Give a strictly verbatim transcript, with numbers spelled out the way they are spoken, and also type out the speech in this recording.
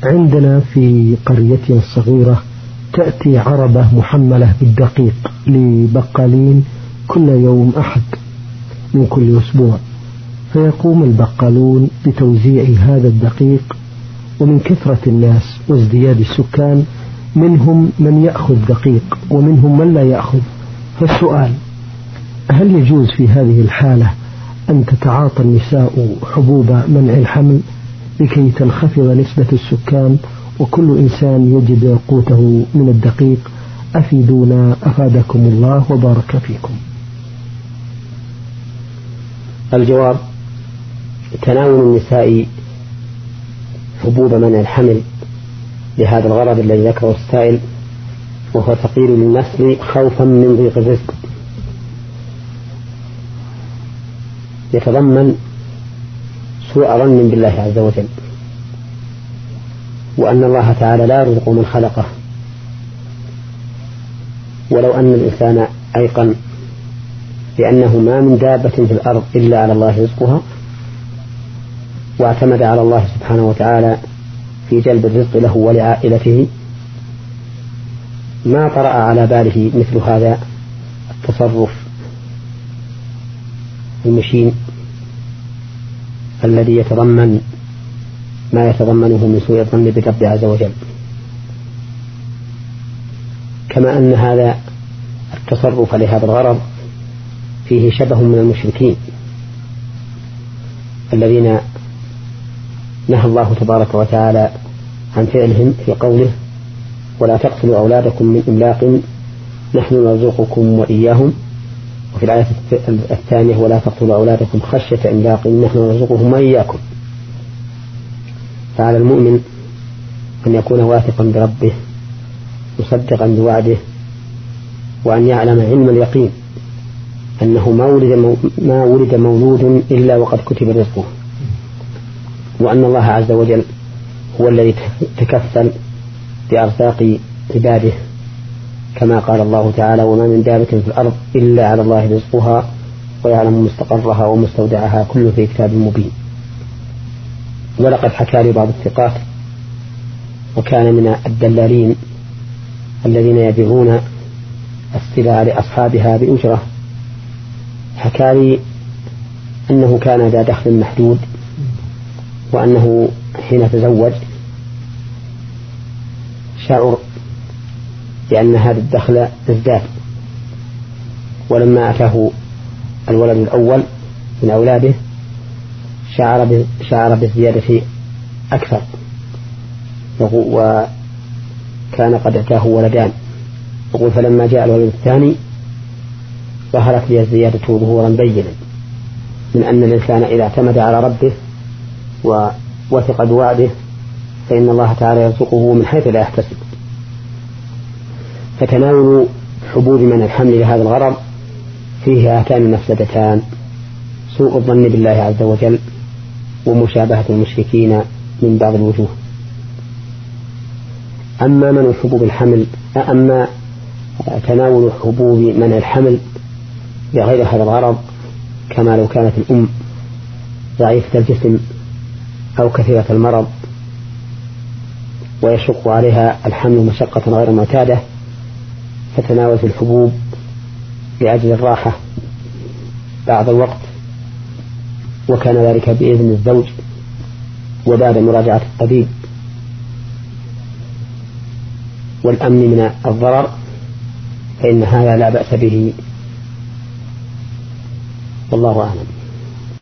عندنا في قريتنا الصغيرة تأتي عربة محملة بالدقيق لبقالين كل يوم أحد من كل أسبوع، فيقوم البقالون بتوزيع هذا الدقيق، ومن كثرة الناس وازدياد السكان منهم من يأخذ دقيق ومنهم من لا يأخذ. فالسؤال: هل يجوز في هذه الحالة أن تتعاطى النساء حبوب منع الحمل لكي تنخفض نسبة السكان وكل إنسان يجد قوته من الدقيق؟ أفيدونا أفادكم الله وبارك فيكم. الجواب: تناول النساء حبوب منع الحمل لهذا الغرض الذي ذكره السائل، وهو تقليل للنسل خوفا من ضيق الرزق، يتضمن سوء ظن بالله عز وجل، وأن الله تعالى لا يرزق من خلقه. ولو أن الإنسان أيقن بأنه ما من دابة في الأرض إلا على الله رزقها، واعتمد على الله سبحانه وتعالى في جلب الرزق له ولعائلته، ما طرأ على باله مثل هذا التصرف المشين الذي يتضمن ما يتضمنه من سوء الظن بالرب عز وجل. كما أن هذا التصرف لهذا الغرض فيه شبه من المشركين الذين نهى الله تبارك وتعالى عن فعلهم في قوله: ولا تقتلوا أولادكم من إملاق نحن نرزقكم وإياهم، وفي الآية الثانية: ولا تقتلوا أولادكم خشية إملاق نحن نرزقهم وإياكم. فعلى المؤمن أن يكون واثقا بربه مصدقا بوعده، وأن يعلم علم اليقين أنه ما ولد, ما ولد مولود إلا وقد كتب رزقه، وأن الله عز وجل هو الذي تكفل بأرزاق عباده، كما قال الله تعالى: وما من دابة في الأرض إلا على الله رزقها ويعلم مستقرها ومستودعها كل في كتاب مبين. ولقد حكى لي بعض الثقات، وكان من الدلالين الذين يبيعون السلع لأصحابها بأجرة، حكى لي أنه كان ذا دخل محدود، وأنه حين تزوج شعر بأن هذا الدخل ازداد، ولما أتاه الولد الأول من أولاده شعر شعر بالزيادة أكثر، وكان قد أتاه ولدان. يقول: فلما جاء الولد الثاني ظهرت لي الزيادة ظهورا بينا من أن الإنسان إذا اعتمد على ربه ووثق بوعده فإن الله تعالى يرزقه من حيث لا يحتسب. فتناول حبوب من الحمل لهذا الغرض فيه هاتان مفسدتان: سوء الظن بالله عز وجل، ومشابهة المشركين من بعض الوجوه. أما من حبوب الحمل أما تناول حبوب من الحمل لغير هذا الغرض، كما لو كانت الأم ضعيفة الجسم أو كثيرة المرض ويشق عليها الحمل مشقة غير معتادة، فتناولت الحبوب لأجل الراحة بعض الوقت، وكان ذلك بإذن الزوج وبعد مراجعة الطبيب والأمن من الضرر، فإن هذا لا بأس به، والله أعلم.